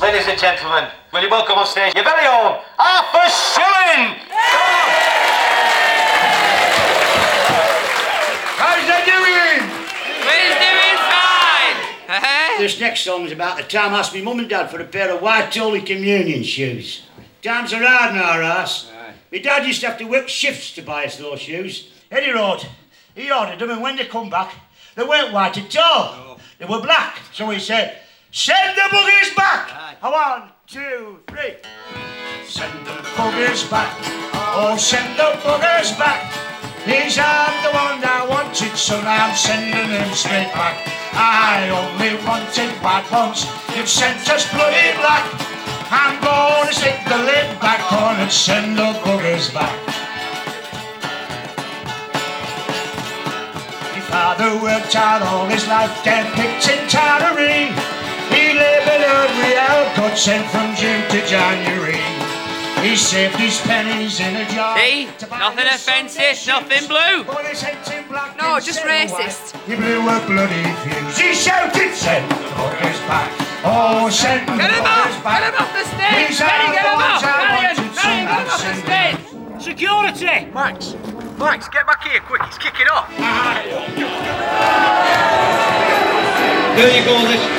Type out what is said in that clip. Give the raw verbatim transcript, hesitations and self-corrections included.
Ladies and gentlemen, will you welcome on stage your very own Arthur Schilling? How's they doing? We're doing fine! This next song's about the time I asked my mum and dad for a pair of white Holy Communion shoes. Times are hard in our house. My dad used to have to work shifts to buy us those shoes. Eddie wrote, he ordered them, and when they come back, they weren't white at all. No. They were black. So he said, send the buggers back! Right. One, two, three. Send the buggers back. Oh, send the buggers back. These aren't the one I wanted, so now I'm sending them straight back. I only wanted bad ones. You've sent us bloody black. I'm gonna stick the lid back on and send the buggers back. My father worked hard all his life, then picked in Tarry. He laboured every hour, got sent from June to January. He saved his pennies in a jar. See? Nothing offensive, nothing blue. No, just racist. He blew a bloody fuse. He shouted, send the buggers back. Oh, send the Get him buggers off! back. Get him off the stage! These Benny, are get the him ones off! I Marion, wanted, so Marion, now get him off the send stage! Security! Max, Max, get back here quick, he's kicking off. There you go, this